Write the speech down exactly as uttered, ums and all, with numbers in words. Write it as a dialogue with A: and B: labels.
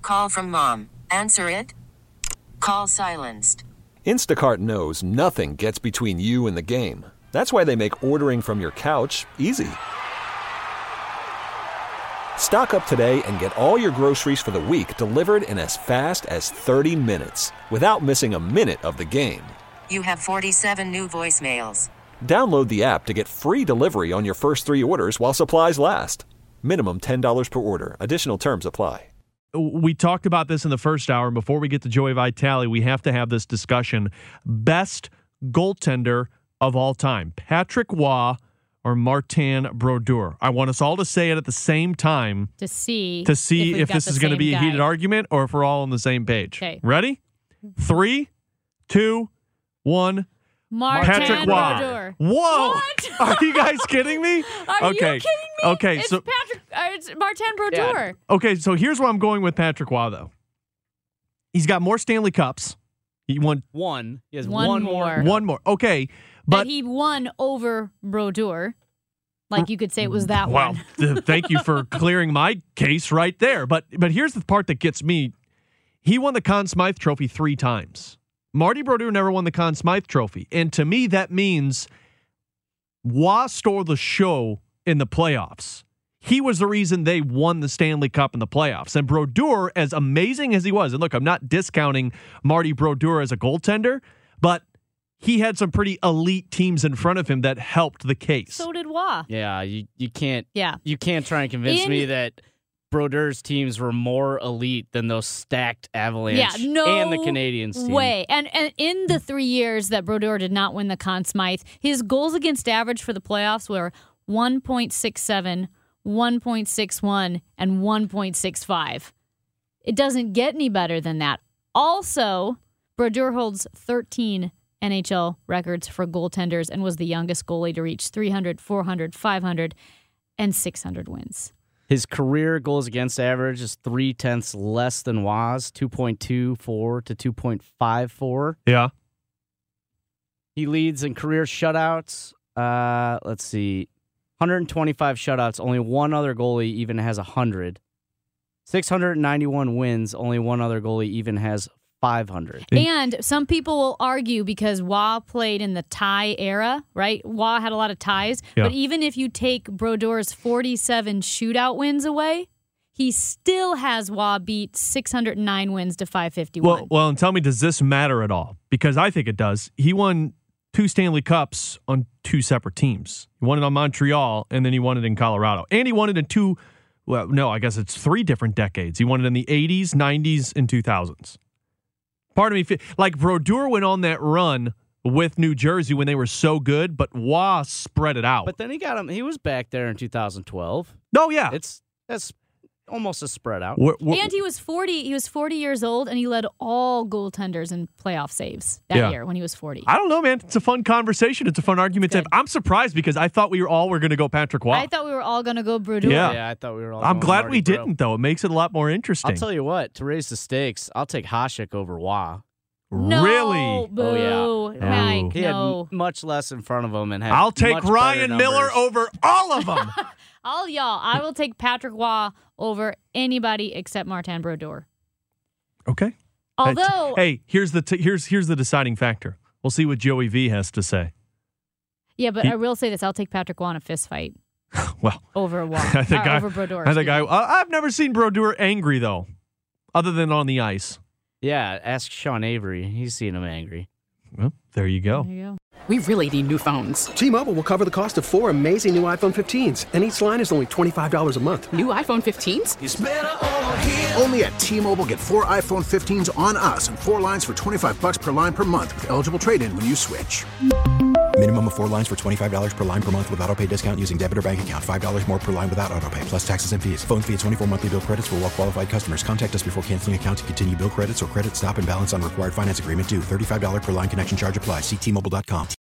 A: Call from mom. Answer it. Call silenced.
B: Instacart knows nothing gets between you and the game. That's why they make ordering from your couch easy. Stock up today and get all your groceries for the week delivered in as fast as thirty minutes without missing a minute of the game.
A: You have forty-seven new voicemails.
B: Download the app to get free delivery on your first three orders while supplies last. Minimum ten dollars per order. Additional terms apply.
C: We talked about this in the first hour. And before we get to Joey Vitale, we have to have this discussion. Best goaltender of all time, Patrick Waugh or Martin Brodeur? I want us all to say it at the same time
D: to see
C: to see if,
D: if
C: this is going to be
D: guy.
C: a heated argument or if we're all on the same page.
D: Okay.
C: Ready? Three, two, one.
D: Martin
C: Patrick Waugh.
D: Brodeur.
C: Whoa!
D: What?
C: Are you guys kidding me?
D: Are
C: okay.
D: you kidding me?
C: Okay,
D: it's
C: so
D: Patrick. Uh, it's Martin Brodeur.
E: Yeah.
C: okay, so here's where I'm going with Patrick Waugh, though. He's got more Stanley Cups. He won
E: One. He has
D: One
E: one,
D: more.
E: more.
C: one more. Okay, but
D: But he won over Brodeur. Like you could say it was that
C: well,
D: one.
C: th- thank you for clearing my case right there. But but here's the part that gets me. He won the Conn Smythe Trophy three times. Marty Brodeur never won the Conn Smythe Trophy. And to me, that means Waugh stole the show in the playoffs. He was the reason they won the Stanley Cup in the playoffs. And Brodeur, as amazing as he was, and look, I'm not discounting Marty Brodeur as a goaltender, but he had some pretty elite teams in front of him that helped the case.
D: So did Waugh.
E: Yeah, you, you can't
D: Yeah.
E: you can't try and convince
D: In-
E: me that Brodeur's teams were more elite than those stacked Avalanche
D: Yeah, no
E: and the Canadiens team.
D: way. And and in the three years that Brodeur did not win the Conn Smythe, his goals against average for the playoffs were one point six seven, one point six one, and one point six five. It doesn't get any better than that. Also, Brodeur holds thirteen N H L records for goaltenders and was the youngest goalie to reach three hundred, four hundred, five hundred, and six hundred wins.
E: His career goals against average is three tenths less than Waugh's, two point two four to two point five four.
C: Yeah.
E: He leads in career shutouts. Uh, let's see, one hundred twenty-five shutouts. Only one other goalie even has one hundred. six hundred ninety-one wins. Only one other goalie even has five hundred.
D: And some people will argue because Waugh played in the tie era, right? Waugh had a lot of ties.
C: Yeah.
D: But even if you take Brodeur's forty-seven shootout wins away, he still has Waugh beat six hundred nine wins to five fifty-one.
C: Well, well, and tell me, does this matter at all? Because I think it does. He won two Stanley Cups on two separate teams. He won it on Montreal, and then he won it in Colorado. And he won it in two, well, no, I guess it's three different decades. He won it in the eighties, nineties, and two thousands. Part of me, like Brodeur went on that run with New Jersey when they were so good, but Waugh spread it out.
E: But then he got him. He was back there in two thousand twelve.
C: Oh, yeah.
E: It's that's almost a spread out.
C: We're- we're-
D: and he was forty. He was forty years old, and he led all goaltenders in playoff saves that
C: Yeah.
D: year when he was forty.
C: I don't know, man. It's a fun conversation. It's a fun argument to have.
D: Good.
C: I'm surprised because I thought we were all were going to go Patrick Waugh.
D: I thought we were all going to go Brodeur.
C: Yeah.
E: Yeah, I thought we were all.
C: I'm
E: going
C: glad
E: Marty
C: we
E: Bro.
C: didn't, though. It makes it a lot more interesting.
E: I'll tell you what. To raise the stakes, I'll take Hasek over Waugh.
D: No,
C: Really?
D: Boo.
E: Oh,
C: yeah.
D: Mike,
E: He
D: no.
E: had m- much less in front of him and had.
C: I'll take
E: much better
C: Ryan Miller
E: numbers.
C: over all of them.
D: All y'all. I will take Patrick Waugh over anybody except Martin Brodeur.
C: Okay.
D: Although,
C: hey, here's the t- here's here's the deciding factor. We'll see what Joey V has to say.
D: yeah, but
C: he-
D: I will say this: I'll take Patrick Waugh in a fist fight
C: Well,
D: over Waugh.
C: I think
D: or
C: I,
D: over Brodeur.
C: I think I,
D: excuse me.
C: I I've never seen Brodeur angry though, other than on the ice.
E: Yeah, ask Sean Avery. He's seen him angry.
C: Well, there you go.
D: There you go.
F: We really need new phones.
G: T-Mobile will cover the cost of four amazing new iPhone fifteens, and each line is only twenty-five dollars a month.
F: New iPhone fifteens?
H: Only at T-Mobile, get four iPhone fifteens on us and four lines for twenty-five bucks per line per month with eligible trade-in when you switch.
I: Minimum of four lines for twenty-five dollars per line per month with autopay discount using debit or bank account. five dollars more per line without autopay, plus taxes and fees. Phone fee at twenty-four monthly bill credits for well-qualified customers. Contact us before canceling account to continue bill credits or credit stop and balance on required finance agreement due. thirty-five dollars per line connection charge applies. See T Mobile dot com.